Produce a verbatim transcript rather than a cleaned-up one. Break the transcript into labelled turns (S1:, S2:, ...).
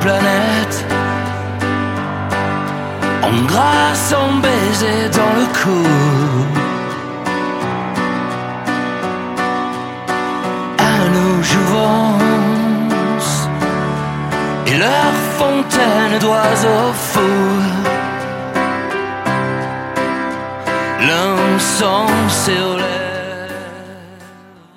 S1: planète, en grâce, en baiser dans le cou. À nos jouvences et leurs fontaines d'oiseaux fous, l'insensé au lait